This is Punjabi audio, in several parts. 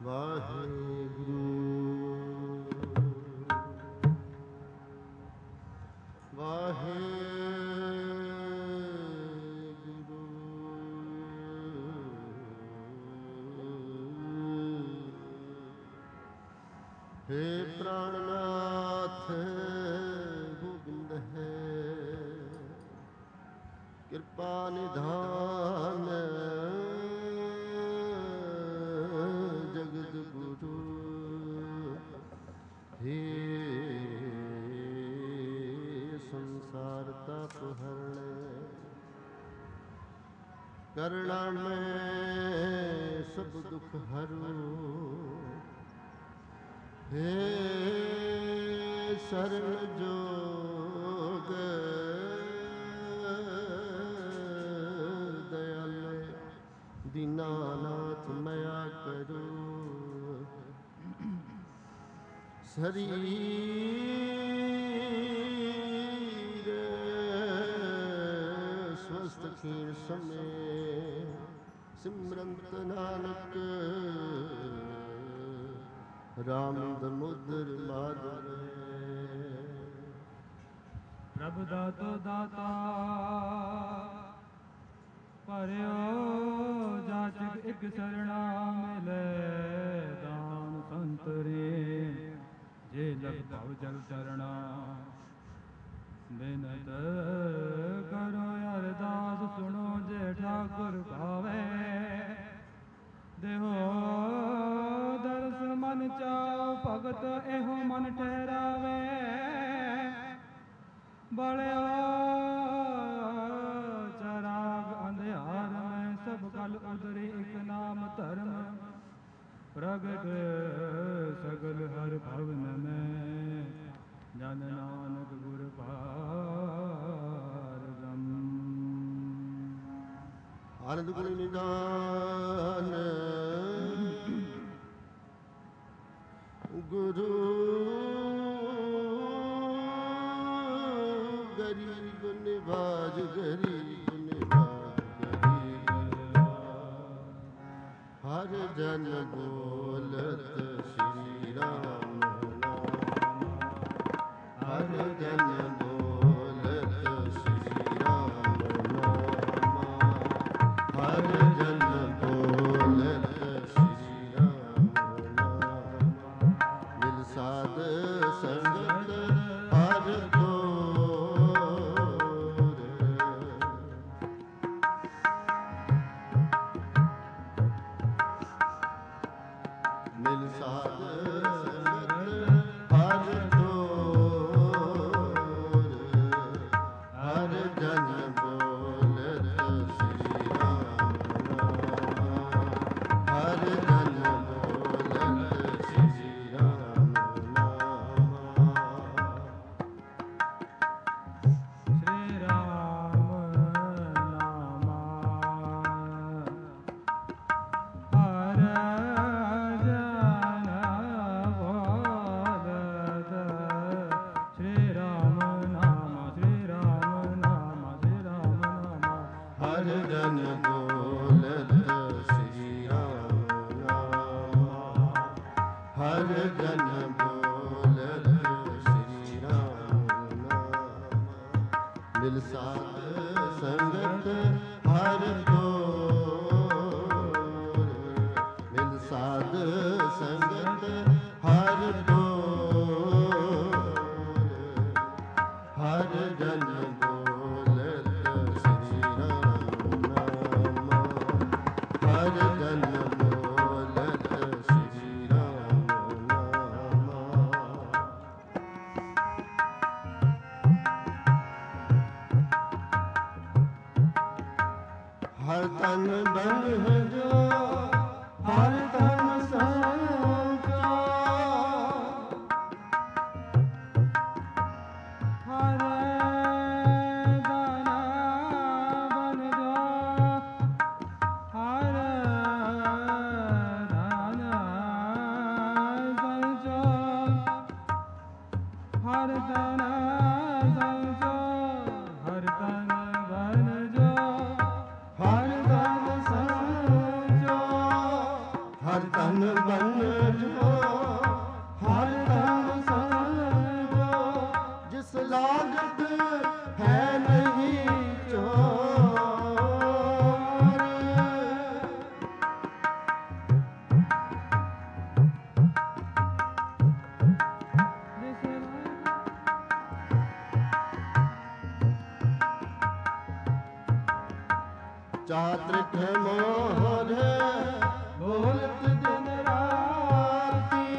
ਵਾਹਿਗੁਰੂ ਵਾਹਿਗੁਰੂ ਹੇ ਪ੍ਰਾਣਨਾਥ ਗੋਬਿੰਦ ਹੈ ਕਿਰਪਾ ਨਿਧਾਨ ਜਗਤ ਗੁਰੂ हे संसार ताप हरणे करुणा में सब दुख हरू हे शरण जोग दयाल दीनानाथ मया करो शरीर स्वस्थ खीण समय सिमरंत नानक राम दमुद्र माधव प्रभु दातो दाता परियो जाचक एक शरणा मिले दान संतरे जे लग भव जल चरणा बिनत करो अरदास सुनो जे ठाकुर भावे देहो दर्श मन चाओ भगत एहो मन ठहरावे बड़ो चराग अंधियार में सब कल उदरी एक नाम धर्म प्रगट सगल हर भवन में जन नानक गुर पारगम आनंद गुण निदान गुरु गरीब निवाज गरीब निवाज गरीब हर जन बोलत श्री राम नाम हर जन बोलत श्री राम नाम हर जन बोलत श्री राम नाम मिल साध संगत हर मिल साध संगत हर जोर हर जन बोलत श्री राम नाम हर जन बोलत श्री राम नाम श्री राम नामा हर श्री राम नाम श्री राम नाम श्री राम नाम हर जन बोलत श्री राम नाम हर जन बोलत श्री राम नाम मिल साध संगत हर जोर मिल साध संगत हर जोर हर जन बोलत श्री राम नाम हर जन बोलत श्री राम नाम हर तन बन जो हर तन संचो हर दाना बन जो हर दाना संचो हर दाना संचो हर तन बन जो हर तन संचो ਤਨ ਬਨ ਜੋ ਹਰ ਤਨ ਸੰਜੋ ਜਿਸ ਲਾਗਤ ਹੈ ਨਹੀਂ ਚੋਰ ਚਾਤ੍ਰਿਕ ਮੋਹਰ ਬੋਲਤ ਦਿਨ ਰਾਤੀ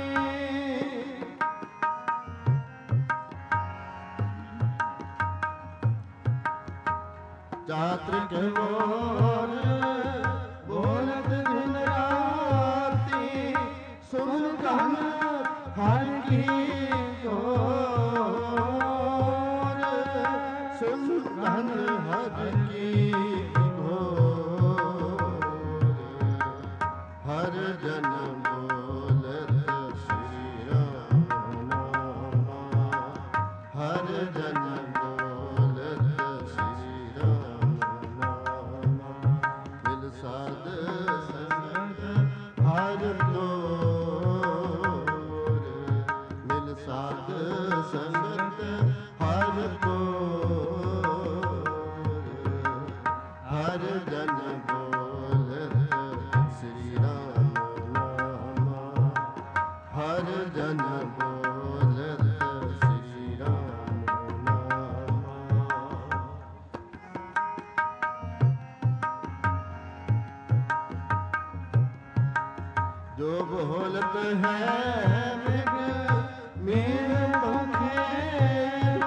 ਚਾਤ੍ਰਿਕ ਮੋਹਰ ਬੋਲਤ ਦਿਨ ਰਾਤੀ ਸੁਨ ਕਹਨ ਹਰ ਕੀ ਕੋਰ ਸੁਨ ਕਹਨ ਹਰ ਕੀ ਹਰ ਜਨ ਬੋਲਤ ਸ਼੍ਰੀ ਰਾਮ ਨਾਮਾ ਹਰ ਜਨ ਬੋਲਤ ਸ਼੍ਰੀ ਰਾਮ ਨਾਮਾ ਮਿਲ ਸਾਧ ਸੰਗਤ ਹਰ ਤੋਰ ਮਿਲ ਸਾਧ ਸੰਗਤ ਹਰ ਤੋਰ ਹਰ ਜਨ ਹਰ ਜਨ ਬੋਲਤ ਸ਼੍ਰੀ ਰਾਮ ਨਾਮਾ ਜੋ ਬੋਲਤ ਹੈ ਮਿਗ ਮੇਰੇ ਪਖੇਰੂ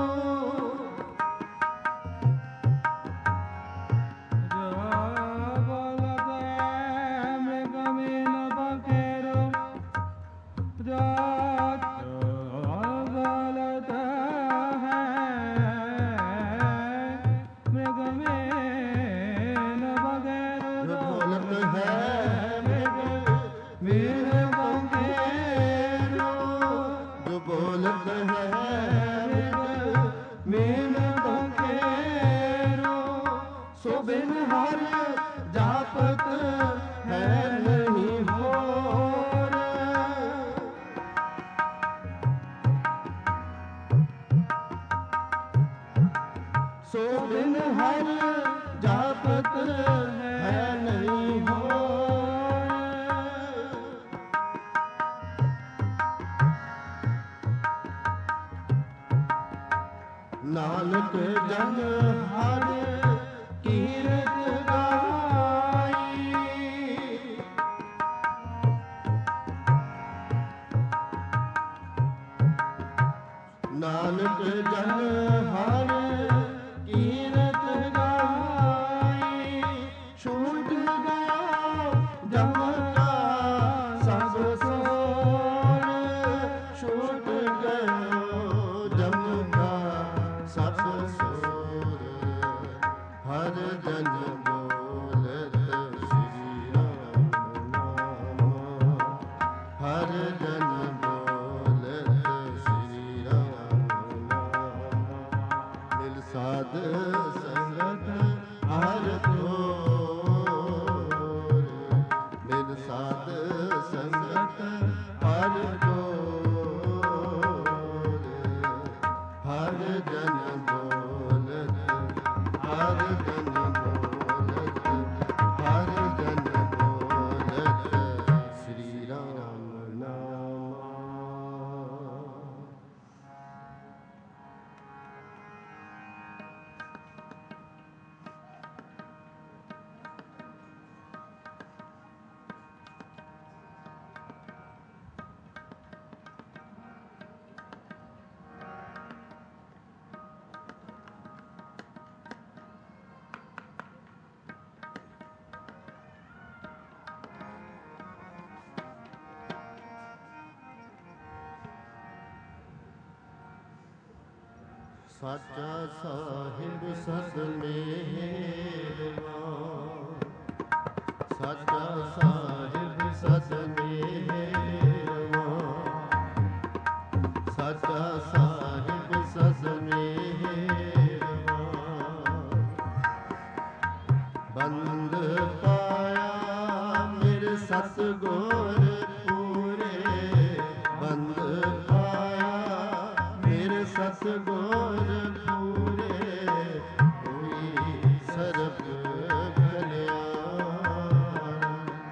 ਬੋਲਤ ਹੈ ਮੇਨ ਬਖੇਰੋ ਸੋ ਬਿਨ ਹਰ ਜਾਪਤ ਹੈ ਨਹੀਂ ਹੋਰ ਸੋ ਬਿਨ ਹਰ ਜਾਪਤ ਹੈ ਨਹੀਂ ਹੋਰ ਨਾਨਕ ਜਨ ਹਰ ਕੀਰਤ ਗਾਈ ਨਾਨਕ ਜਨ ਹਰ ਕੀਰਤ ਗਾਈ ਛੂਟ ਗਿਆ ਜਮ ਕਾ ਸਭ ਸੋਰ ਛੂਟ ਗਇਓ ਜਮ ਕਾ ਸਭ ਸੋਰ ਹਰ ਜਨ ਬੋਲਤ ਸ਼੍ਰੀ ਰਾਮ ਨਾਮਾ ਹਰ ਜਨ ਬੋਲਤ ਸ਼੍ਰੀ ਰਾਮ ਨਾਮਾ ਮਿਲ ਸਾਧ ਸੰਗਤ ਹਰ ਤੋਰ ਮਿਲ ਸਾਧ ਸੰਗਤ ਹਰ ਤੋਰ ਹਰ ਜਨ ਬੋਲਤ ਹਰ ਜਨ ਬੋਲਤ ਹਰ ਜਨ ਬੋਲਤ ਸ਼੍ਰੀ ਰਾਮ ਨਾਮਾ ਸਾਚਾ ਸਾਹਿਬ ਸਦ ਮੇਵਾ ਸਾਚਾ ਸਾਹਿਬ ਸਦ ਮੇਵਾ ਸਾਚਾ ਸਾਹਿਬ ਸਦ ਮੇਵਾ ਬੰਦ ਪਾਇਆ ਮੇਰੇ ਸਤ ਸਤਿਗੁਰ ਪੂਰੇ ਬੰਦ ਪਾਇਆ ਮੇਰੇ ਸਤਿਗੁਰ ਪੂਰੇ ਹੋਈ ਸਰਬ ਕਲਿਆਣ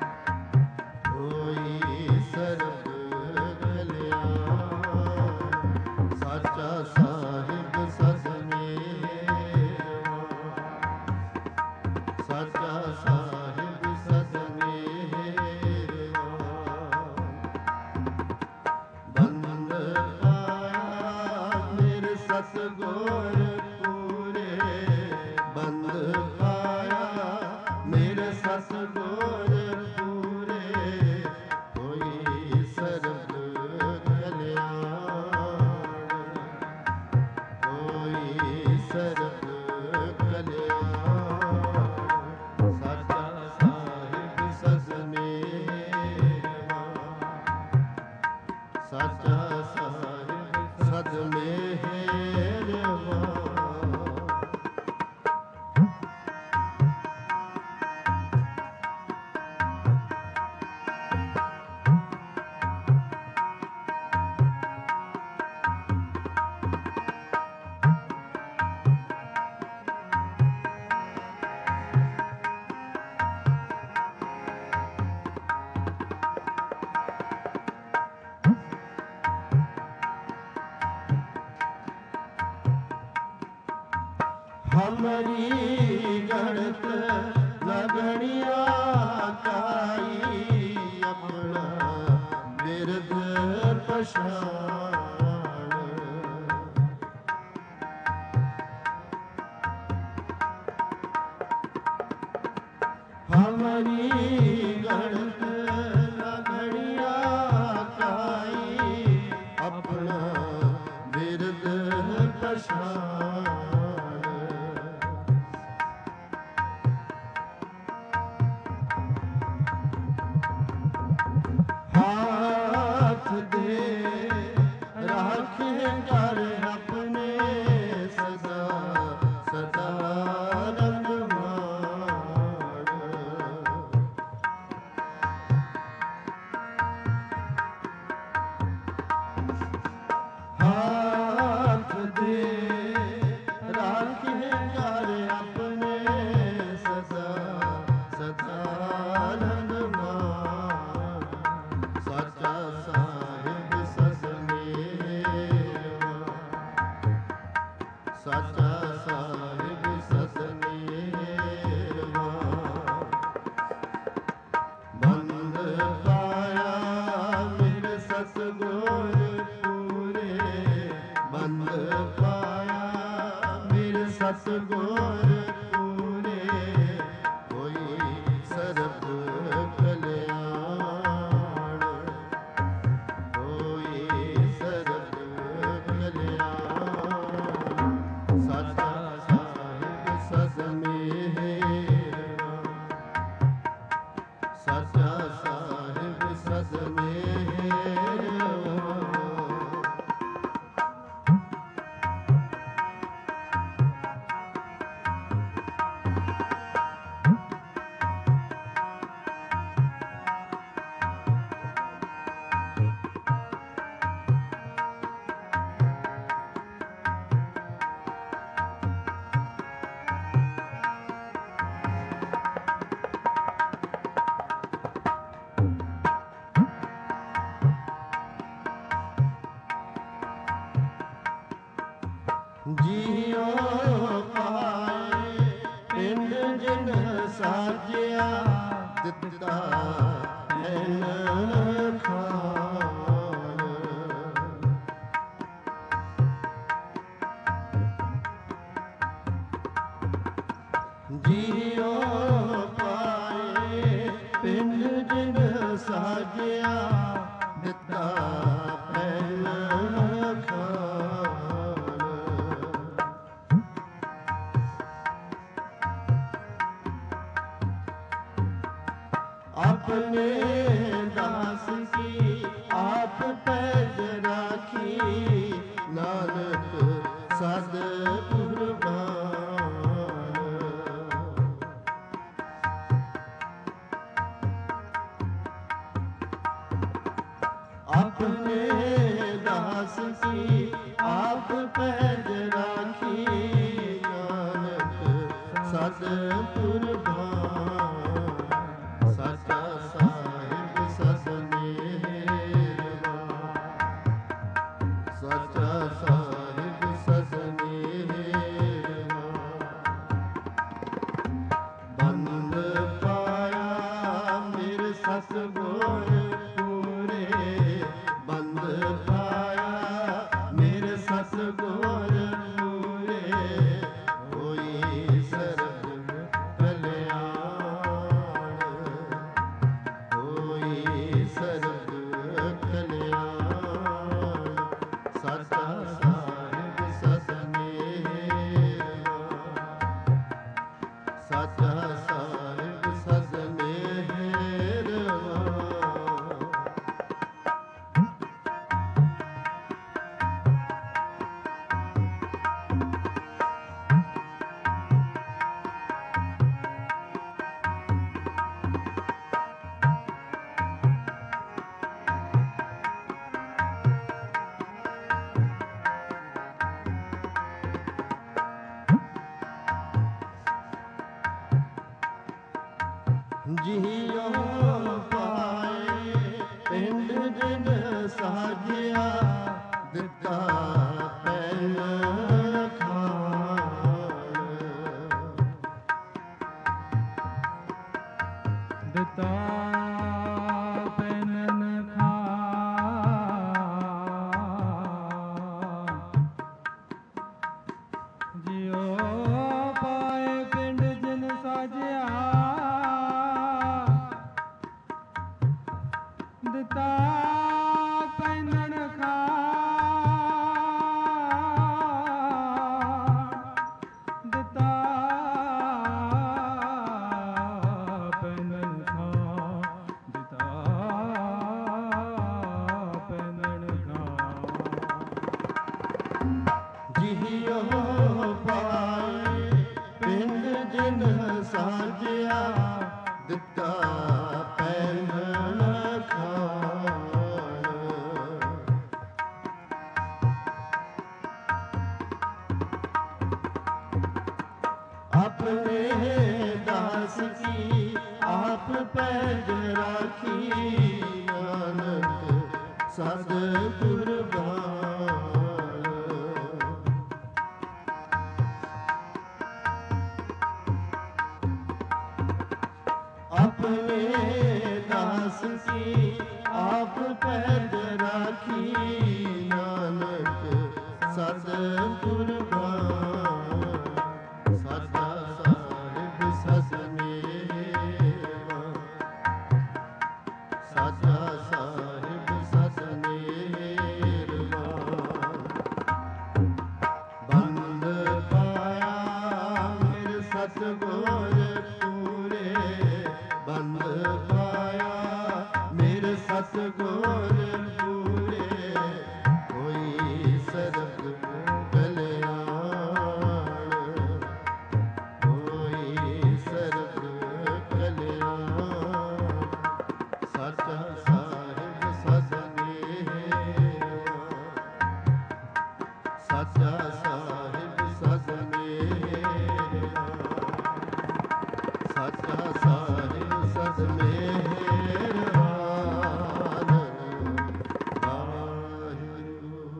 ਹੋਈ ਸਰਬ ਕਲਿਆਣ ਸਾਚਾ ਸਾਹਿਬ ਸਦ ਮੇਵਾ ਸਾਚਾ ਸਾਹਿਬ ਸਦ ਮੇਵਾ ਬੰਦ ਪਾਇਆ ਮੇਰੇ ਸਤਿਗੁਰ ਪੂਰੇ ਬੰਦ ਪਾਇਆ ਮੇਰੇ ਸਤਿਗੁਰ ਪੂਰੇ ਹੋਈ ਸਰਬ ਕਲਿਆਣ ਹੋਈ ਸਰਬ ਕਲਿਆਣ ਸਾਚਾ ਸਾਹਿਬ ਸਦ ਮੇਵਾ ਸਾਚਾ ਸਾਹਿਬ ਸਦ ਮੇਵਾ ਹਮਰੀ ਗੜਤ ਲਗਣਿਆ ਕਾਈ ਆਪਣਾ ਬਿਰਧ ਪਛਾਣ ਹਮਰੀ ਗੜਤ ਲਗਣਿਆ ਕਾਈ ਆਪਣਾ ਬਿਰਧ ਪਛਾਣ ਹਾਥ ਦੇ ਰਾਖੇ ਕਰ ਆਪਣੇ ਸਦਾ ਸਦਾ ਰੰਗਮਾਨ ਹਾਥ ਦੇ ਰਾਖੇ ਕਰ ਆਪਣੇ ਸਦਾ ਸਦਾ ਰੰਗਮਾਨ ਸਾਚਾ ਸਾਹਿਬ ਸਦ ਮੇਵਾ ਸਾਚਾ ਸਾਹਿਬ ਸਦ ਮੇਵਾ ਬੰਦ ਪਾਇਆ ਮੇਰੇ ਸਤਿਗੁਰ ਪੂਰੇ ਬੰਦ ਪਾਇਆ ਮੇਰੇ ਸਤਿਗੁਰ ਪੂਰੇ ਹੋਈ ਸਰਬ ਕਲਿਆਣ ਹੋਈ ਸਰਬ ਕਲਿਆਣ ਸਾਚਾ ਸਾਹਿਬ ਸਦ ਮੇਵਾ ਸਾਚਾ ਸਾਹਿਬ ਸਦ ਮੇਵਾ ਜੀਓ ਪਾਏ ਪਿੰਡ ਜਿਨ ਸਾਜਿਆ ਦਿੱਤਾ ਐਨ ਖਾਨ ਜੀਓ ਪਾਏ ਪਿੰਡ ਜਿਨ ਸਾਜਿਆ ਦਿੱਤਾ ਐਨ ਖਾਨ अपने दास की आप पैज राखी नानक सद कुर्बान अपने दास की आप पैज राखी, नानक सतपुर सचा साहिब ससनेरवा, सचा साहिब ससनेरवा। बंद पाया मेरे सतगुर पूरे, बंद पाया मेरे सतगुर पूरे, होई सरब कल्याण, होई सरब कल्याण। सचा साहिब ससनेरवा, सचा साहिब ससनेरवा। ਜਿਉ ਪਾਏ ਪਿੰਡ ਜਿਨ ਸਾਜਿਆ, ਦਿੱਤਾ ਪੈਨ ਖਾਣ, ਦਿੱਤਾ ਪੈਨਨ ਖਾਣ। ਜਿਉ ਪਾਏ ਪਿੰਡ ਜਿਨ ਸਾਜਿਆ, ਦਿੱਤਾ ਪੈਨਨ ਖਾਣ, ਦਿੱਤਾ ਪੈਨਨ ਖਾਣ, ਦਿੱਤਾ ਪੈਨਨ ਖਾਣ। ਜਿਉ ਪਾਏ ਪਿੰਡ ਜਿਨ ਸਾਜਿਆ, ਦਿੱਤਾ ਪੈਨ ਖਾਣ। अपने दास की आप पैज राखी, नानक सतगुर अपने दास की आप पैज राखी, नानक सतगुर सचा साहिब ससनेरवा, सचा साहिब ससनेरवा। बंद पाया मेरे सतगुर पूरे, बंद पाया मेरे सतगुर पूरे, होई सरब कल्याण, होई सरब कल्याण। सचा साहिब ससनेरवा, सचा साहिब ससनेरवा, सचा साहिब ससनेरवा। वाहिगुरू।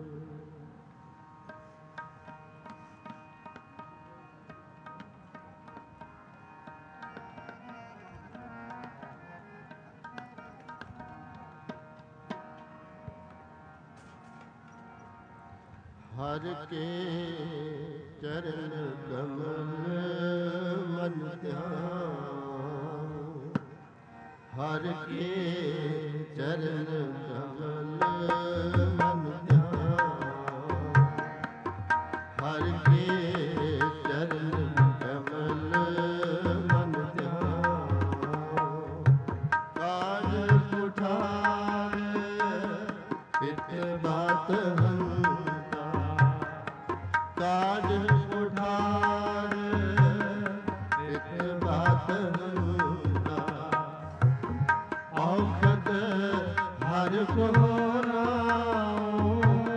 हर के चरण कमल मन ध्यान, हर के चरण कमल मन ध्यान, हर के चरण कमल मन ध्यान। काज कुठार पित बात हंता, काज कुठार पित बात हंता। औखद ਹਰ ਕੋ ਨਾਉ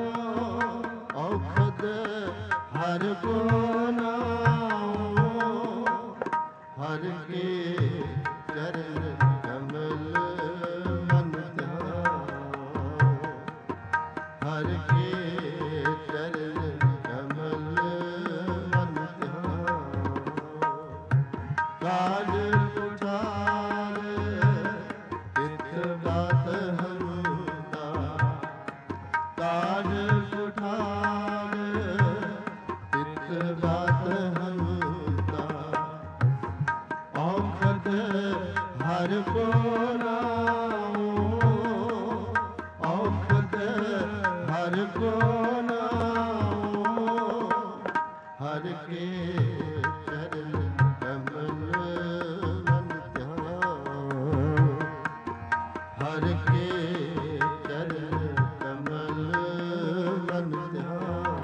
ਔਖਦ ਹਰ ਕੋ ਨਾਉ ਹਰ ਕੇ ਚਰਨ ਕਮਲ ਮਨ ਧਿਆਉ ਹਰ ਕੇ ਚਰਨ ਕਮਲ ਮਨ ਧਿਆਉ ਕਾਜ ਕੁਠਾਰ ਤਿਤ ਬਾਤ ਹੰਤਾ ਕਾਜ ਕੁਠਾਰ ਤਿਤ ਬਾਤ ਹੰਤਾ ਔਖਦ ਹਰ ਕੋ ਨਾਉ ਔਖਦ ਹਰ ਕੋ ਨਾਉ ਹਰ ਕੇ ਚਰਨ ਕਮਲ ਮਨ ਧਿਆਉ ਹਰ ਕੇ ਚਰਨ ਕਮਲ ਮਨ ਧਿਆਉ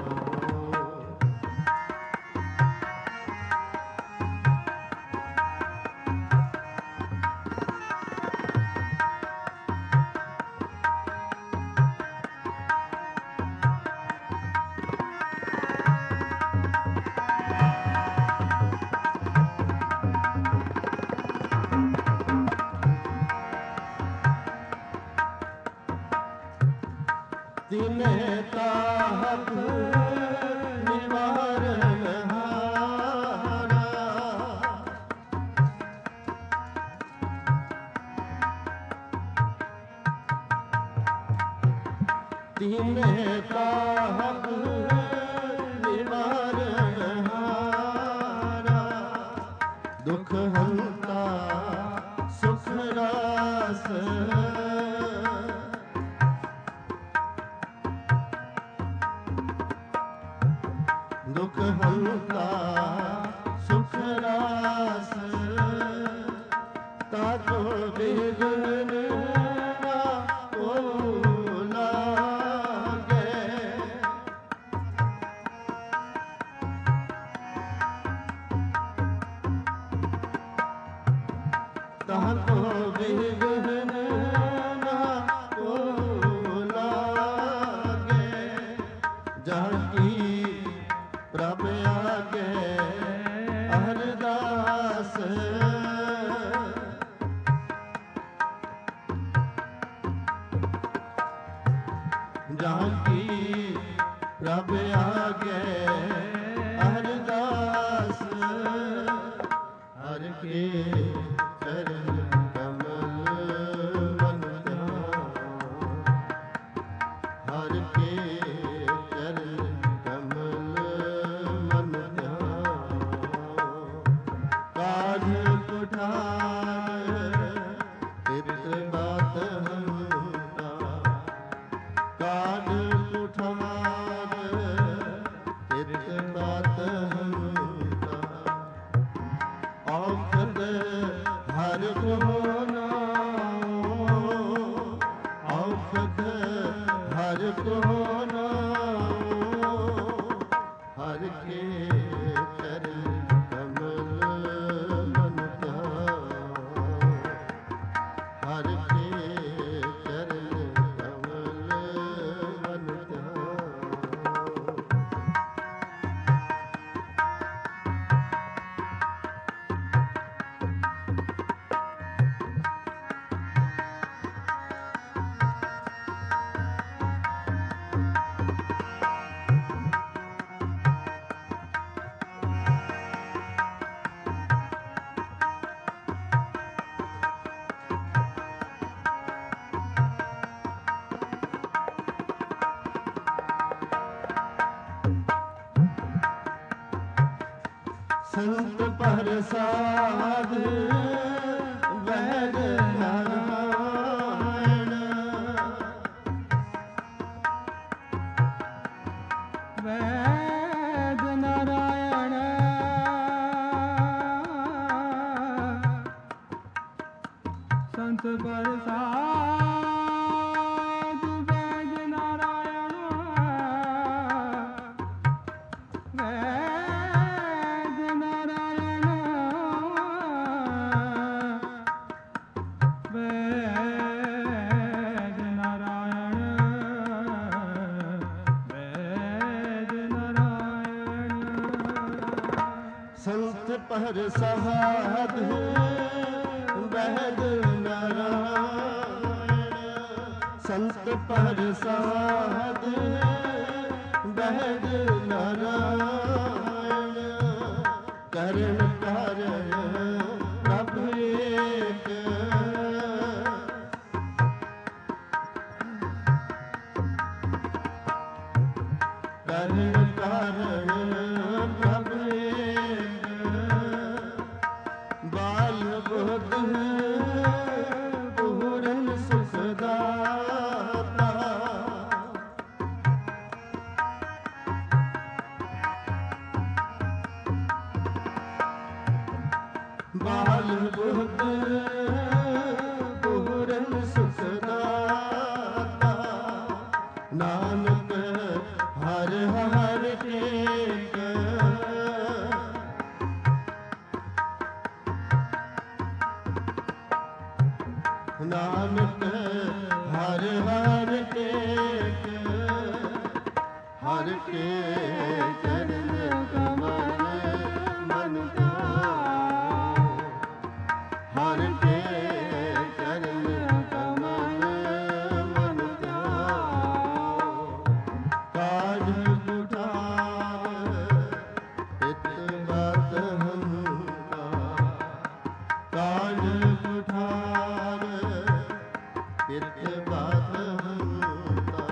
ਤਿਨਹਿ ਤਾਹਤ ਨਿਵਾਰਨ ਹਾਰਾ ਤਿਨਹਿ ਤਾਹਤ ਨਿਵਾਰਨ ਹਾਰਾ ਦੁਖ ਹੰਤਾ ਸੁਖ ਰਾਸ ਦੁਖ ਹੰਤਾ ਸੁਖ ਰਾਸ ਤਾਕੋ ਬਿਗਨ ਨਾ ਕੋ ਲਾਗੇ ਤਾਕੋ ਬਿਗਨ ਨਾ ਕੋ ਲਾਗੇ ਜਹ ਕੀ ਪ੍ਰਭ ਆਗੇ ਅਰਦਾਸ ਜਹਾਂ ਕੀ ਪ੍ਰਭ ਆਗੇ ਅਰਦਾਸ ਹਰ ਕੇ ਚਰਨ ਕਮਲ ਮਨ ਧਿਆਉ ਹਰ ਕੇ ਚਰਨ ਕਮਲ ਮਨ ਧਿਆਉ ਕਾਜ ਕੁਠਾਰ ਤਿਤ ਬਾਤ ਹੰਤਾ ਕਾਜ ਕੁਠਾਰ ਤਿਤ ਬਾਤ ਹੰਤਾ ਔਖਦ ਹਰ ਕੋ ਨਾਉ ਔਖਦ ਹਰ ਕੋ ਨਾਉ ਹਰ ਕੇ ਚਰਨ ਕਮਲ ਮਨ ਧਿਆਉ ਹਰ ਕੇ ਚਰਨ ਕਮਲ ਮਨ ਧਿਆਉ ਸੰਤ ਪ੍ਰਸਾਦ ਵੈਦ ਨਾਰਾਇਣ ਵੈਦ ਨਾਰਾਇਣ ਸੰਤ ਪ੍ਰਸਾਦ ਵੈਦ ਨਾਰਾਇਣ ਵੈਦ ਨਾਰਾਇਣ ਪ੍ਰਸਾਦ ਵੈਦ ਨਾਰਾਇਣ ਸੰਤ ਪ੍ਰਸਾਦ ਵੈਦ ਨਾਰਾਇਣ ਕਰਨ ਕਾਰਨ ਪ੍ਰਭ ਏਕ ਕਰਨ ਕਾਰਨ ਪ੍ਰਭ ਏਕ ਬਾਲ ਬੁੱਧ ਪੂਰਨ ਸੁਖ ਦਾਤਾ ਬਾਲ ਬੁੱਧ ਪੂਰਨ ਸੁਖ ਦਾਤਾ ਨਾਨਕ ਹਰ ਹਰ ਟੇਕ ਨਾਨਕ ਹਰ ਹਰ ਟੇਕ ਹਰ ਕੇ ਚਰਨ ਕਮਲ ਮਨ ਧਿਆਓ ਹਰ ਕੇ ਚਰਨ ਕਮਲ ਮਨ ਧਿਆਓ ਕਾਜ ਕੁਠਾਰ ਇਤ ਬਾਤ ਹੰਤਾ ਕਾਜ ਕੁਠਾਰ ਇਤ ਬਾਤ ਹੰਤਾ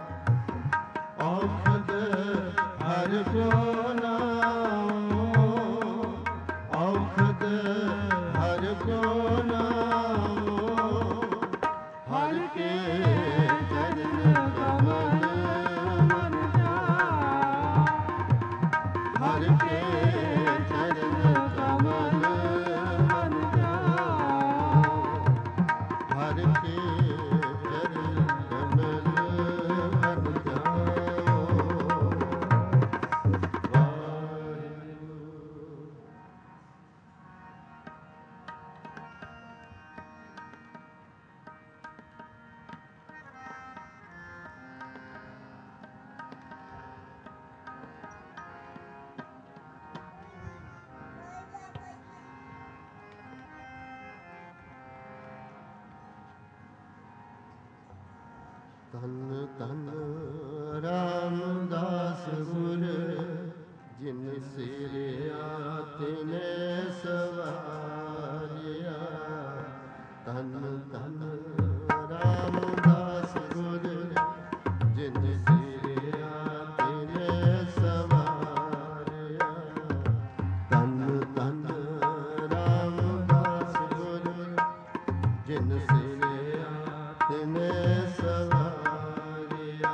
ਔਖਦ ਹਰ ਕੋ ਨਾਉ ਔਖਦ ਹਰ ਕੋ ਨਾਉ ਹਰ ਕੇ ਚਰਨ ਕਮਲ ਮਨ ਧਿਆਓ ਹਰ ਕੇ ਚਰਨ ਕਮਲ ਮਨ ਧਿਆਓ ਹਰ ਕੇ ਚਰਨ ਕਮਲ ਮਨ ਧਿਆਓ ਵਾਹਿਗੁਰੂ ਧੰਨ ਧੰਨ ਰਾਮਦਾਸ ਗੁਰ ਜਿਨ ਸਿਰਿਆ ਤਿਨੇ ਸਵਾਰਿਆ ਧੰਨ ਧੰਨ ਰਾਮਦਾਸ ਗੁਰ ਜਿਨ ਸਿਰਿਆ ਤਿਨੇ ਸਵਾਰਿਆ ਧੰਨ ਧੰਨ ਰਾਮਦਾਸ ਗੁਰ ਜਿਨ ਸਿਰਿਆ ਤਿਨੇ ਸਵਾਰਿਆ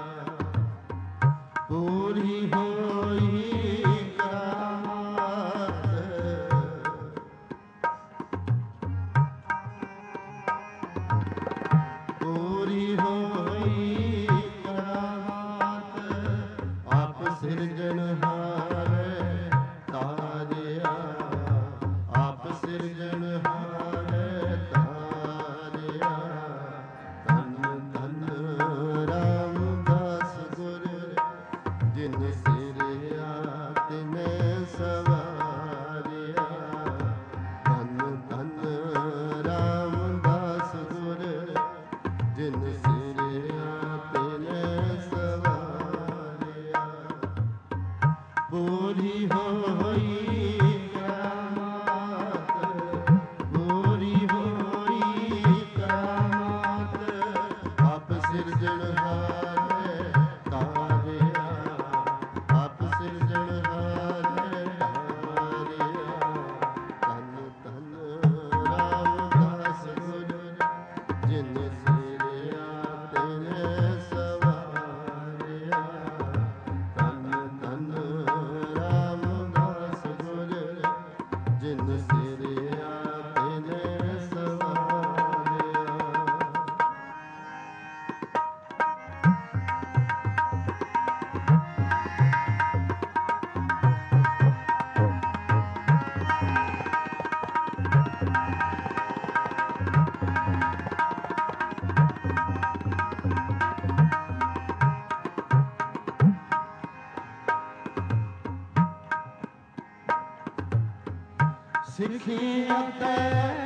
ਪੂਰੀ ਹੋਈ ਕਰਾਮਾਤ ਪੂਰੀ ਹੋਈ ਕਰਾਮਾਤ ਆਪ ਸਿਰਜਣਹਾਰ ਤਾਰਿਆ ਆਪ ਸਿਰਜਣਹਾਰ ਤਾਰਿਆ ਧੰਨ ਧੰਨ ਰਾਮਦਾਸ ਗੁਰ ਜਿਨ ਸਿਰਿਆ ਤਿਨੇ ਸਵਾਰਿਆ ਧੰਨ ਧੰਨ ਰਾਮਦਾਸ ਗੁਰ ਜਿਨ ਸਿਰਿਆ ਤਿਨੇ ਸਵਾਰਿਆ ਪੂਰੀ ਹੋਈ ਕਰਾਮਾਤ ਪੂਰੀ ਹੋਈ ਕਰਾਮਾਤ ਆਪ ਸਿਰਜਣਹਾਰ ਤਾਰਿਆ ਆਪ ਸਿਰਜਣਹਾਰ ਤਾਰਿਆ ਧੰਨ ਧੰਨ ਰਾਮਦਾਸ ਗੁਰ ਜਿਨ ਸਿਰਿਆ ਤਿਨੇ ਸਵਾਰਿਆ ਧੰਨ ਧੰਨ ਰਾਮਦਾਸ ਗੁਰ ਜਿਨ ਸਿਰਿਆ ਤਿਨੇ ਸਵਾਰਿਆ ਸਿੱਖੀ ਅਤੇ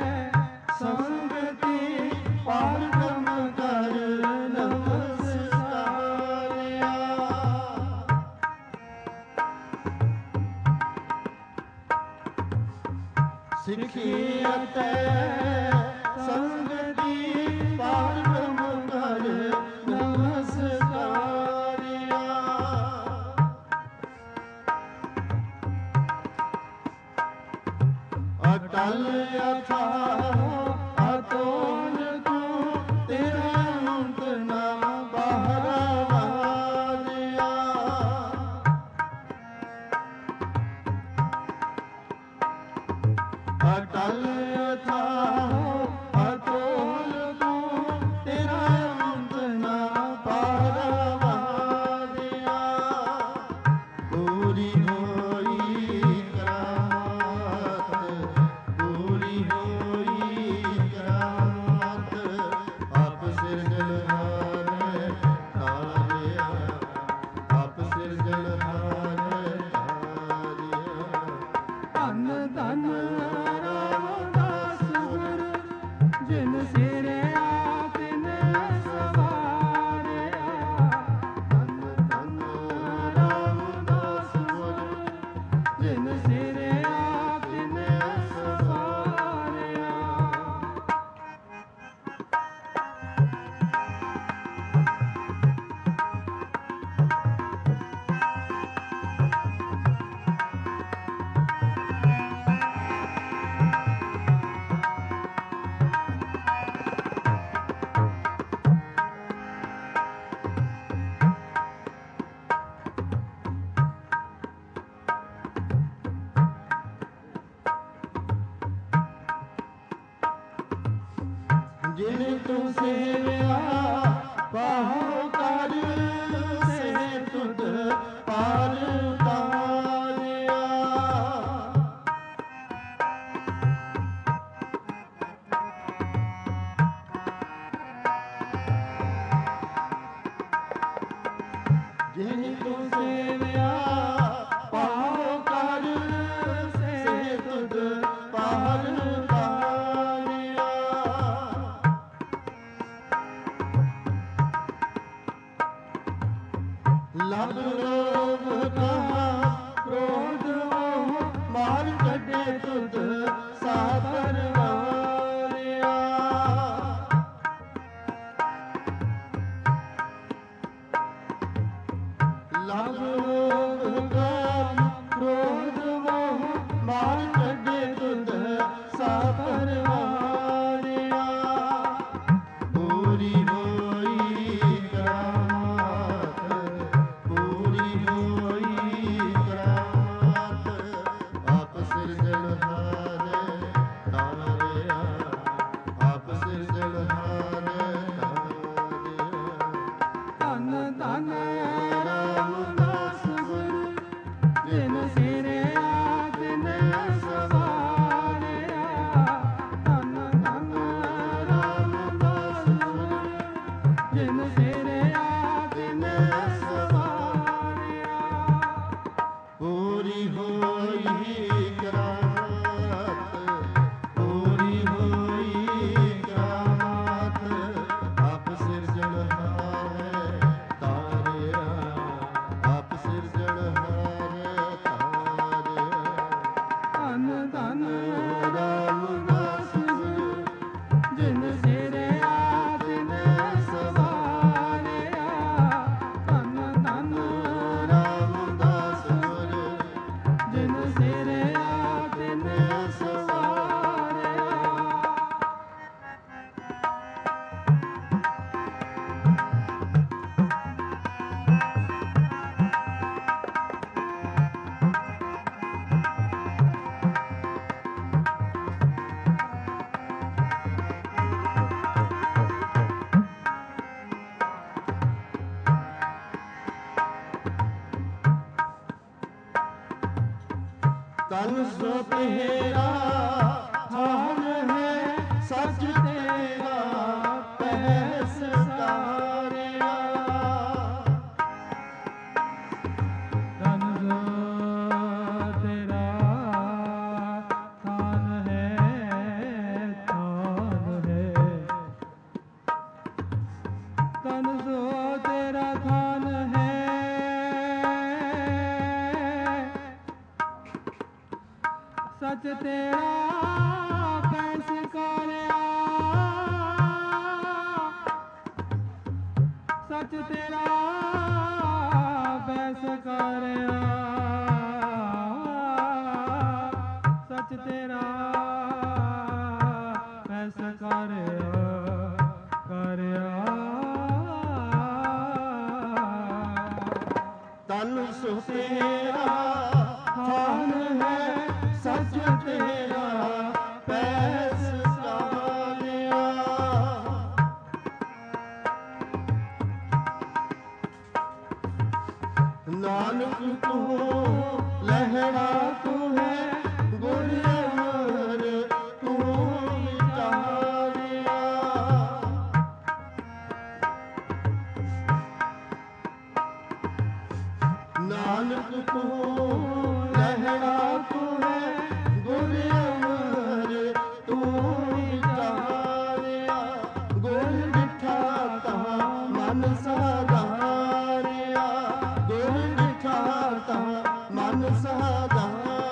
ਸੰਗਤੀ ਪਾਰਗਮ ਕਰ ਨਮਸਕਾਰਿਆ। ਸਿੱਖੀ ਅਤੇ ਸੰਗਤੀ ਪਾਰਗਮ ਕਰ ਨਮਸਕਾਰਿਆ। ਅਟਲ ਅਥਾਹ ਅਤੋਲ ਤੂੰ ਤੇਰਾ ਅੰਤ ਨਾ ਬਾਹਰਾ ਵਾਰਿਆ। ਅਟਲ ਅਥਾਹ ਅਤੋਲ ਤੂੰ ਤੇਰਾ ਅੰਤ ਨਾ ਬਾਹਰਾ ਵਾਰਿਆ। ਪੂਰੀ ਹੋਈ ਕਰਾਮਾਤ, ਪੂਰੀ ਹੋਈ ਕਰਾਮਾਤ, ਆਪ ਸਿਰਜਣਹਾਰ ਤਾਰਿਆ, ਆਪ ਸਿਰਜਣਹਾਰ ਤਾਰਿਆ। ਧੰਨ ਧੰਨ ਰਾਮਦਾਸ ਗੁਰ ਜਿਨ ਸਿਰਿਆ ਤਿਨ ਸਵਾਰਿਆ। ਧੰਨ ਧੰਨ ਰਾਮਦਾਸ ਗੁਰ ਜਿਨ ਸਿਰਿਆ ਤਿਨ ਸਵਾਰਿਆ। ਜਿਨ ਤੂੰ ਸੇਵਿਆ ਪਾਹੋ ਕਰ, ਸੇ ਤੁਧ ਪਾਰ ਉਤਾਰਿਆ। ਜਿਨ ਤੂੰ ਸੇਵਿਆ ਪਾਹੋ ਕਰ, ਸੇ ਤੁਧ ਪਾਰ ਉਤਾਰਿਆ। ਲਬ ਲੋਭ ਕਾਮ ਕ੍ਰੋਧ ਮੋਹ ਮਾਰ ਕੱਢੇ ਤੁਧ ਸਾਬਰ ਵਾਰਿਆ। ਲਬ ਲੋਭ ਕਾਮ ਕ੍ਰੋਧ ਮੋਹ ਮਾਰ ਕੱਢੇ ਤੁਧ ਸਾਬਰ ਵਾਰਿਆ। ਪੂਰੀ ਹੋਈ ਕਰਾਮਾਤ, ਪੂਰੀ ਹੋਈ ਕਰਾਮਾਤ, ਆਪ ਸਿਰਜਣਹਾਰ ਤਾਰਿਆ, ਆਪ ਸਿਰਜਣਹਾਰ ਤਾਰਿਆ। ਧੰਨ ਧੰਨ ਰਾਮਦਾਸ ਗੁਰ ਜਿਨ ਸਿਰਿਆ ਤਿਨ ਸਵਾਰਿਆ। ਧੰਨ ਧੰਨ ਰਾਮਦਾਸ ਗੁਰ ਜਿਨ ਸਿਰਿਆ ਤਿਨ ਸਵਾਰਿਆ। ਪੂਰੀ ਹੋਈ ਕਰਾਮਾਤ, ਪੂਰੀ ਹੋਈ ਕਰਾਮਾਤ, ਆਪ ਸਿਰਜਣਹਾਰ ਤਾਰਿਆ, ਆਪ ਸਿਰਜਣਹਾਰ ਤਾਰਿਆ। ਧੰਨ ਧੰਨ ਰਾਮਦਾਸ ਗੁਰ ਜਿਨ ਸਿਰਿਆ ਤਿਨ ਸਵਾਰਿਆ। ਧੰਨ ਧੰਨ ਰਾਮਦਾਸ ਗੁਰ ਜਿਨ ਸਿਰਿਆ ਤਿਨ ਸਵਾਰਿਆ। ਤਨ ਸੋ ਤੇਰਾ ਹਾਲ ਹੈ, ਸੱਚ ਤੇਰਾ ਪਹਿਸ ਤਾਰਿਆ। ਧਨ ਜੋ ਤੇਰਾ ਥਾਨ ਤਨ ਸੋ ਤੇਰਾ ਖਾਨ ਹੈ, ਸਚ ਤੇਰਾ ਪੈਸਕਾਰਿਆ, ਸਚ ਤੇਰਾ ਪੈਸਕਾਰਿਆ, ਸਚ ਤੇਰਾ ਪੈਸਕਾਰਿਆ ਕਰਿਆ। ਤਨ ਸੋ ਤੇਰਾ ਖਾਨ ਹੈ, ਸੱਚ ਤੇਰਾ ਪੈਸਕਾਰਿਆ। ਨਾਨਕ ਤੂੰ ਲਹਿਣਾ ਤੂੰ ਹੈ, ਗੁਰ ਅਮਰ ਤੂੰ ਵਿਚਾਰਿਆ। ਨਾਨਕ ਤੂੰ ਲਹਿਣਾ ਤੂੰ ਹੈ, ਗੁਰ ਅਮਰ ਤੂੰ ਵਿਚਾਰਿਆ। ਗੁਰ ਡਿਠਾ ਤਾਂ ਮਨ ਸਾਧਾਰਿਆ, ਗੁਰ ਡਿਠਾ ਤਾਂ ਮਨ ਸਾਧਾਰਿਆ।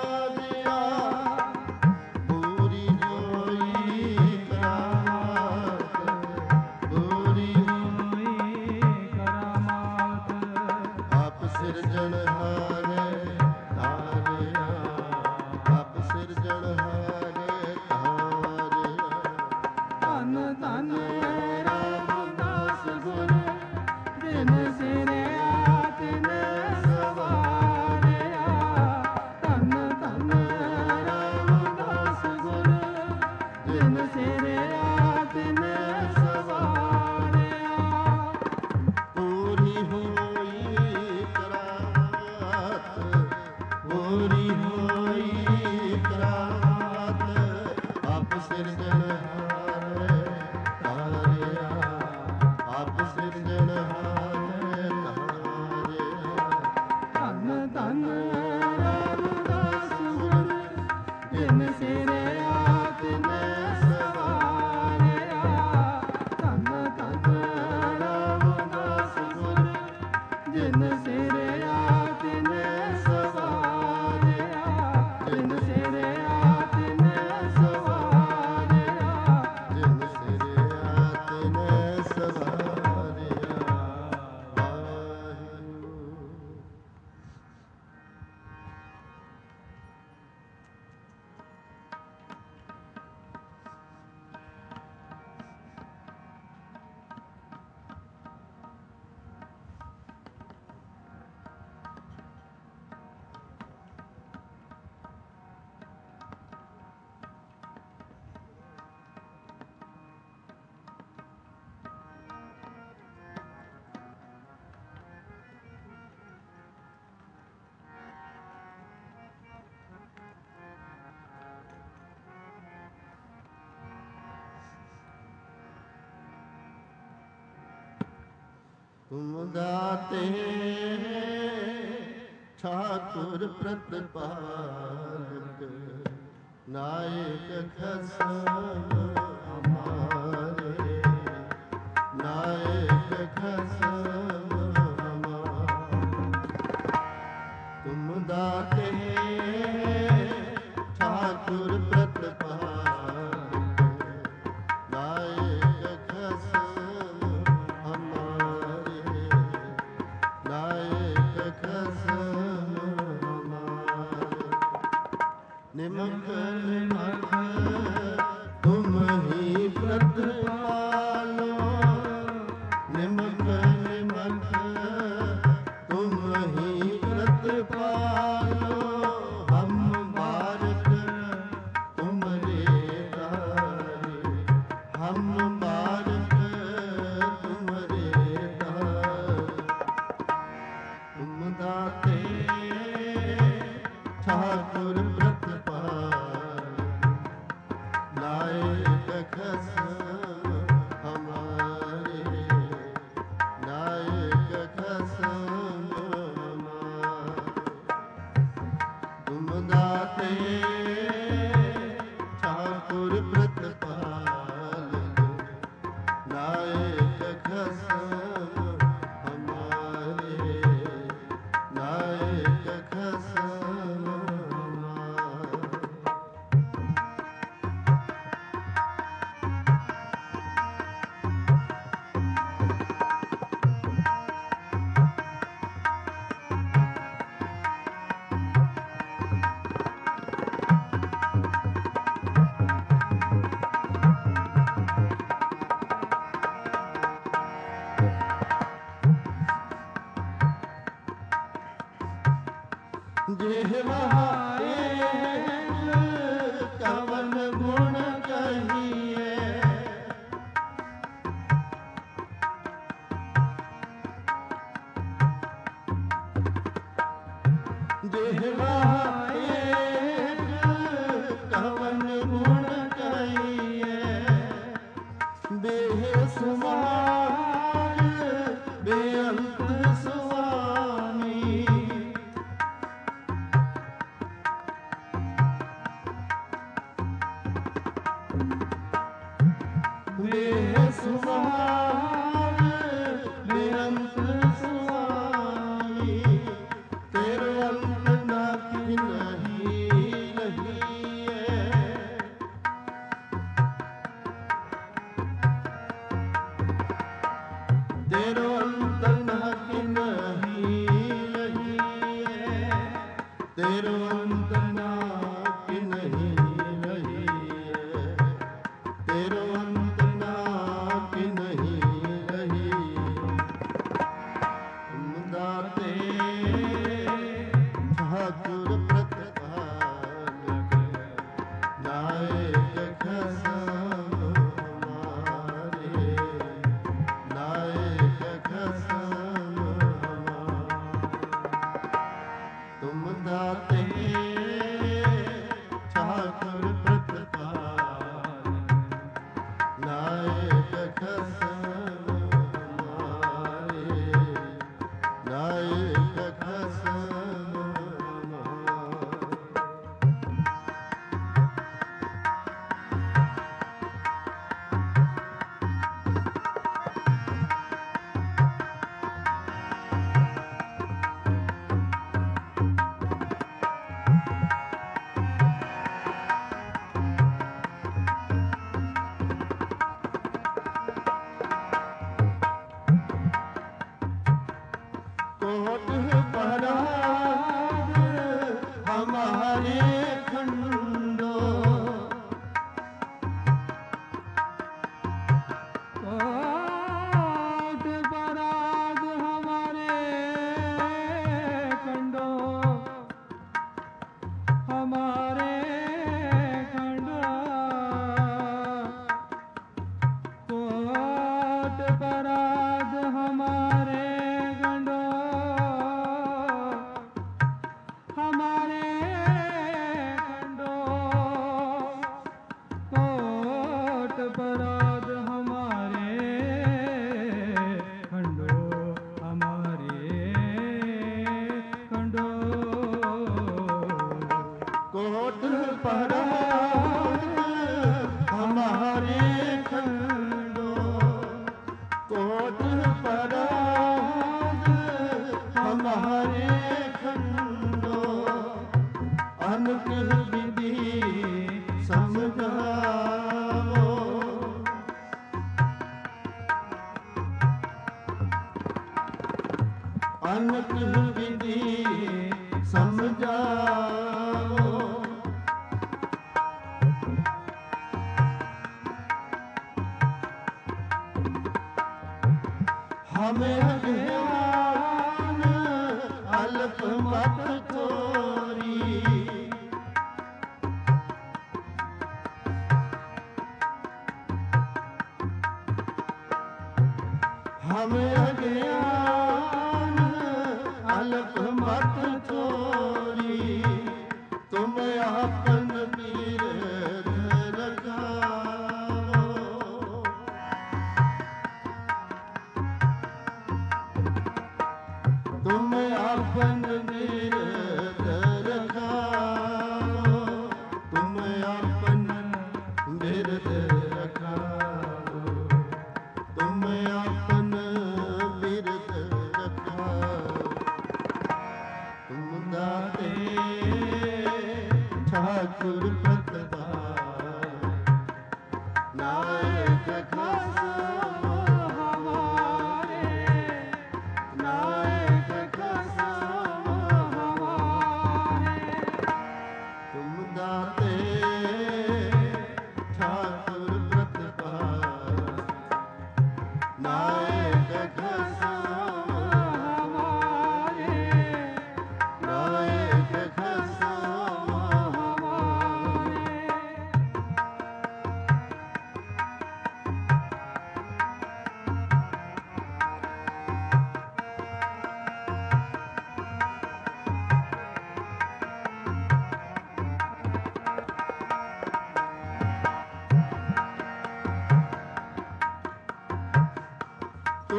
ਪੂਰੀ ਹੋਈ ਕਰਾਮਾਤ, ਪੂਰੀ ਹੋਈ ਕਰਾਮਾਤ, ਆਪ ਸਿਰਜਣਹਾਰੇ ਤਾਰਿਆ, ਆਪ ਸਿਰਜਣਹਾਰੇ ਤਾਰਿਆ। ਧੰਨ ਧੰਨ ਰਾਮਦਾਸ ਗੁਰ, ਜਿਨ ਸਿਰਿਆ ਤਿਨ ਸਵਾਰਿਆ। ਧੰਨ ਧੰਨ ਰਾਮਦਾਸ ਗੁਰ, ਜਿਨ ਸਿਰਿਆ ਤਿਨ ਸਵਾਰਿਆ। ਪੂਰੀ ਹੋਈ ਕਰਾਮਾਤ, ਪੂਰੀ ਹੋਈ ਕਰਾਮਾਤ, ਆਪ ਸਿਰਜਣਹਾਰੇ ਤਾਰਿਆ, ਆਪ ਸਿਰਜਣਹਾਰੇ ਤਾਰਿਆ। ਧੰਨ ਧੰਨ ਰਾਮਦਾਸ ਗੁਰ, ਜਿਨ ਸਿਰਿਆ ਤਿਨ ਸਵਾਰਿਆ। ਧੰਨ ਧੰਨ ਰਾਮਦਾਸ ਗੁਰ, ਜਿਨ ਸਿਰਿਆ ਤਿਨ ਸਵਾਰਿਆ। ਜਿਨ ਸਿਰਿਆ ਤਿਨ ਸਵਾਰਿਆ। ਜਿਨ ਸਿਰਿਆ ਤਿਨੈ ਸਵਾਰਿਆ। ਵਾਹਿਗੁਰੂ। ਤੁਮ ਦਾਤੇ ਠਾਕੁਰ ਪ੍ਰਤਪਾਲਕ, ਨਾਇਕ ਖਸਮ ਹਮਾਰੇ, ਨਾਇਕ ਖਸਮ ਹਮਾਰੇ। ਤੁਮ ਦਾਤੇ ਠਾਕੁਰ ਪ੍ਰਤਪਾਲਕ, ਨਾਇਕ ਖਸਮ ਹਮਾਰੇ, ਨਾਇਕ ਖਸਮ ਹਮਾਰੇ। ਨਿਮਖ ਨਿਮਖ ਤੁਮ ਹੀ ਪ੍ਰਤਪਾਲੋ, ਨਿਮਖ ਨਿਮਖ ਤੁਮ ਹੀ ਪ੍ਰਤਪਾਲੋ। ਹਮ ਬਾਰਕ ਤੁਮਰੇ ਦਾਰੇ, ਹਮ ਬਾਰਕ ਤੁਮਰੇ ਦਾਰੇ। ਤੁਮ ਦਾਤੇ ਠਾਕੁਰ ਪ੍ਰਤਪਾਲ, ਨਾਇਕ ਖਸਮ ਹਮਾਰੇ, जिह्वा कवन गुण कहिए जिह्वा कवन गुण कहिए बेसुमार बेअंत स्वामी बेसुमार बेअंत स्वामी तेरे अंत न नहीं रहिए तेरो अंत न नहीं रहिए तेरो अंत न नहीं रहिए तेरो अंत न नहीं रहिए तुम दाते ठाकुर प्रतिपालक नायक खसम हमारे नायक खसम तुम दाते ठाकुर प्रतिपालक नायक खसम हमारे नायक खसम कोट पराग हमारे खंडो कोट पराग हमारे खंडो हमारे खंडो कोट पराग हमारे खंडो हमारे खंडो कोट पराग हमारे खंडो हमारे खंडो कोट पराग हमारे खंडो कोट पराग हमारे खंडो अनुकूल विधि समझाओ अनुकूल विधि समझाओ हमें ज्ञान अल्प मत थोरी हमें ज्ञान अल्प मत थोरी तुम अपन तीर्थ रखाओ तुम अपन तीर्थ रखाओ तुम अपन तीर्थ रखाओ तुम अपन तीर्थ रखाओ तुम दाते ठाकुर प्रतिपालक नायक खसम हमारे नायक खसम हमारे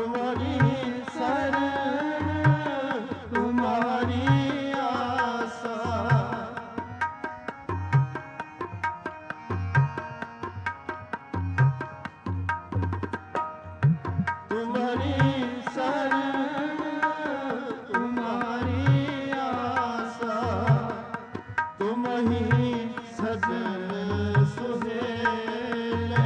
तुम्हारी शरण तुम्हारी आशा तुम्हारी शरण तुम्हारी आशा तुम ही सजन सुहेले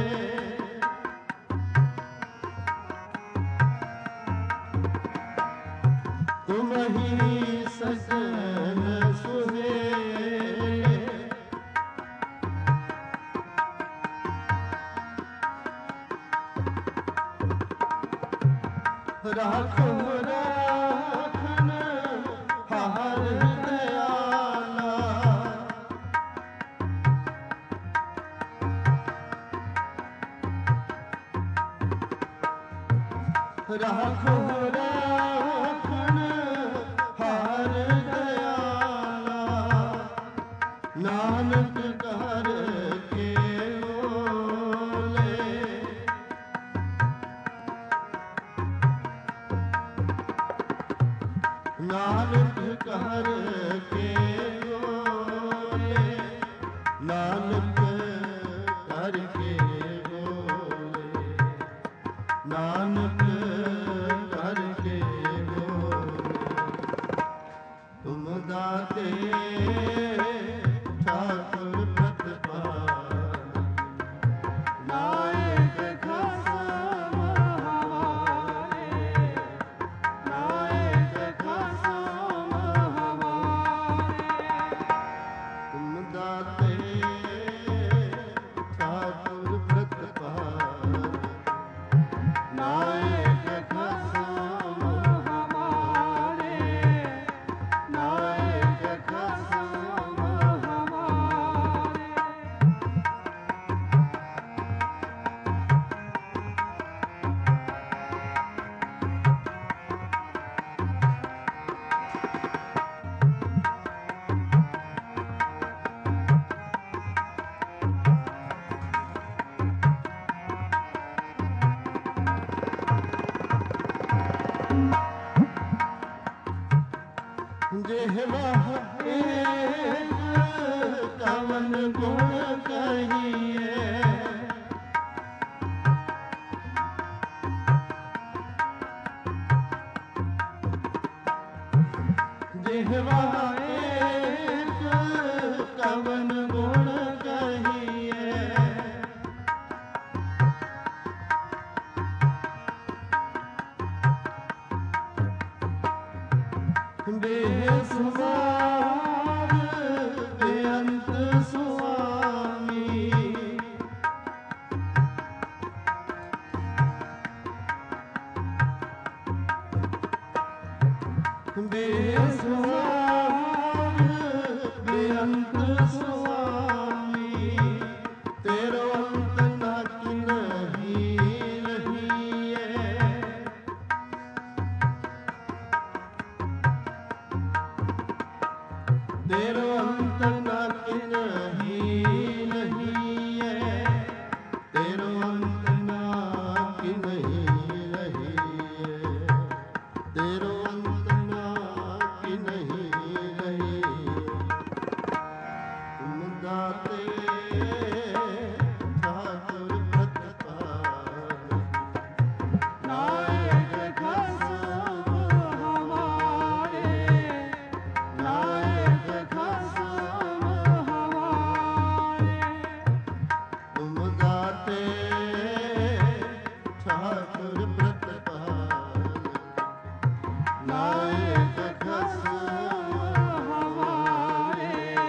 तुम ही सजन सुहेले राखो राखन हार दयाला राखो राखन हार दयाला नानक कर के बोले नानक कर के बोले नानक कर के बोले नानक कर के बोले तुम दाते ठाकुर प्रतिपाल नायक खसम हमारे नायक खसम हमारे तुम दाते ठाकुर प्रतिपाल नायक खसम हमारे नायक खसम हमारे जेहवा एक कवन गुण कहिए जेहवा एक कवन गुण कहिए बेसुमार बेअंत स्वामी बेसुमार बेअंत स्वामी तेरो अंत न नहीं रहिए तेरो अंत न नहीं है तेरो अंत न नहीं रही है तेरो अंत न नहीं रही तुम दाते ठाकुर प्रतिपाल नायक खसम हमारे नायक खसम हमारे तुम दाते ठाकुर प्रतिपाल नायक खसम हमारे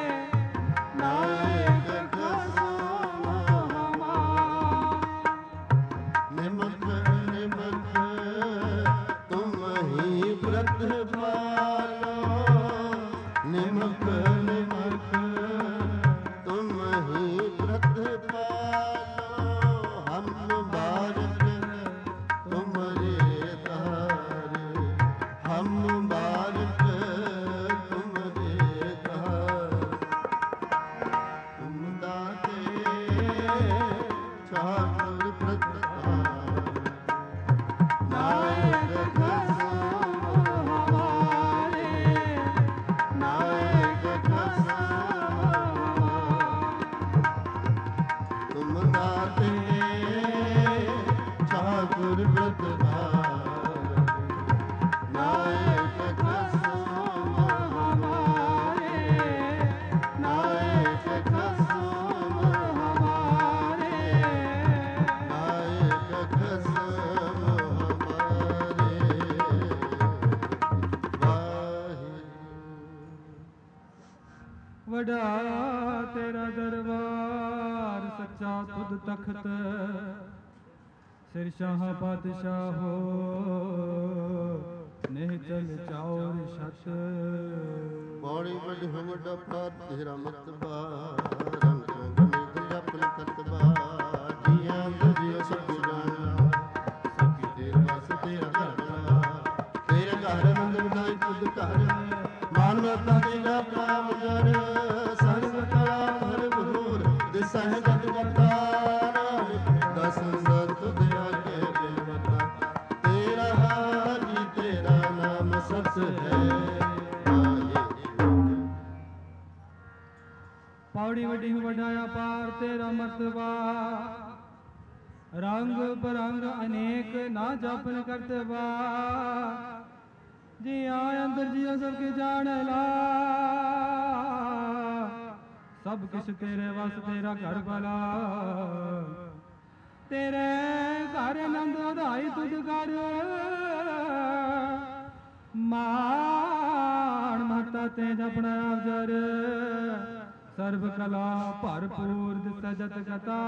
नायक खसम हमारे निमक निमक तुम ही प्रतिपालो निमक निमक तुम ही प्रतिपालो हम बारक तुम्हारे तारे हम बारक तुम्हारे तारे तुम दाते ठाकुर प्रतिपाल नायक ਵਡਾ ਤੇਰਾ ਦਰਬਾਰ ਸੱਚਾ ਤੁਧ ਤਖਤ ਸਿਰ ਸ਼ਾਹ ਪਾਤਸ਼ਾਹੋ ਨਹਿ ਚਲ ਚੌਰ ਛਤ ਪੌੜੀ ਵੱਡ ਹਮੜਾ ਪਾਰ ਤੇਰਾ ਮਤਬਾ ਰੰਗ ਰੰਗ ਨਿਗਲ ਆਪਨ ਕਰਤਬਾ ਜੀਆਂ ਦੁਜੀਓ ਸਭ ਜਾਣਾ ਸਭੀ ਤੇਰੇ ਵਸ ਤੇਰਾ ਘਰ ਤੇਰੇ ਘਰ ਮੰਦ ਬਣਾਈ ਤੁਧ ਘਰ ਮਾਨਵਤਾ ਤੇਰਾ ਪ੍ਰਾਪ ਕਰ ਸਰਬ ਕਲਾ ਭਰਪੂਰ ਦਿਸਹਿ ਜਗ ਵਰਤਾਰ ਦਸ ਅੰਦਰ ਤੁਧ ਆਗੇ ਬੇਵਤਾ ਤੇਰਾ ਹਾਜੀ ਤੇਰਾ ਨਾਮ ਸਚ ਹੈ ਪੌੜੀ ਵੱਡੀ ਵਡਾਇਆ ਪਾਰ ਤੇਰਾ ਮਰਤਬਾ ਰੰਗ ਬਰੰਗ ਅਨੇਕ ਨਾ ਜਪਨ ਕਰਤਬਾ ਜੀ ਆਇ ਅੰਦਰ ਜੀਓ ਸਭ ਕੇ ਜਾਣ ਲਾ ਸਭ ਕਿਛ ਤੇਰੇ ਵਸ ਤੇਰਾ ਘਰ ਭਲਾ ਤੇਰੇ ਘਰ ਆਨੰਦ ਵਧਾਈ ਤੁਧ ਕਰ ਮਾਣ ਮਹਤਾ ਤੇ ਜਪਣਾ ਅਵਜਰ ਸਰਬ ਕਲਾ ਭਰਪੂਰ ਦਿਸ ਜਤ ਕਤਾ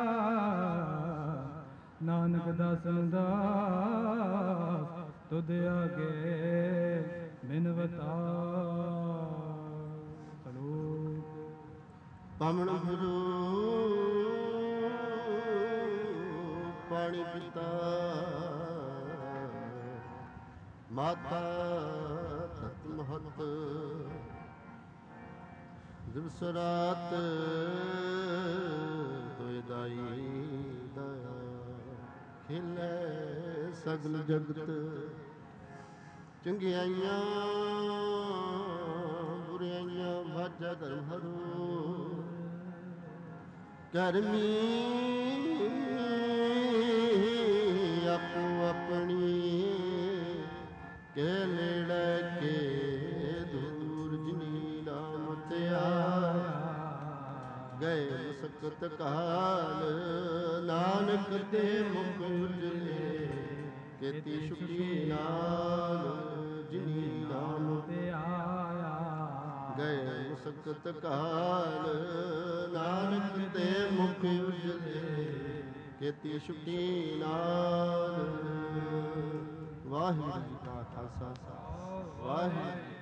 ਨਾਨਕ ਦਾਸਨ ਦਾਸ ਤੁਧ ਆਗੇ ਬਿਨਵਤਾ ਪਵਨ ਗੁਰੂ ਪਾਣੀ ਪਿਤਾ ਮਾਤਾ ਤਤ ਮਹਤ ਦਿਵਸ ਰਾਤ ਹੋਇ ਦਾਈ ਦਇਆ ਖਿਲੇ ਸਗਲ ਜਗਤ ਚੰਗਿਆਈਆਂ ਬੁਰਾਈਆਂ ਭਾਜਾ ਧਰਮ ਹਰੂ ਕਰਮੀ ਆਪੋ ਆਪਣੀ ਕੇ ਨੇੜੇ ਕੇ ਦੂਰ ਜਿਨੀ ਨਾਮ ਧਿਆਇਆ ਗਏ ਮੁਸਕਤ ਕਾਲ ਨਾਨਕ ਤੇ ਮੁਖ ਉਜਲੇ ਕੀਤੀ ਸ਼ੁਕੀ ਨਾਲ ਜਿਨੀ ਨਾਮ ਧਿਆਇਆ ਗਏ ਮੁਸਕਤ ਕਾਲ ਨਾਨਕ ਤੇ ਮੁਖ ਉਜਲੇ ਕੀਤੀ ਸ਼ੁਕੀ ਨਾਲ ਵਾਹਿਗੁਰੂ ਜੀ ਕਾ ਖਾਲਸਾ ਵਾਹਿਗੁਰੂ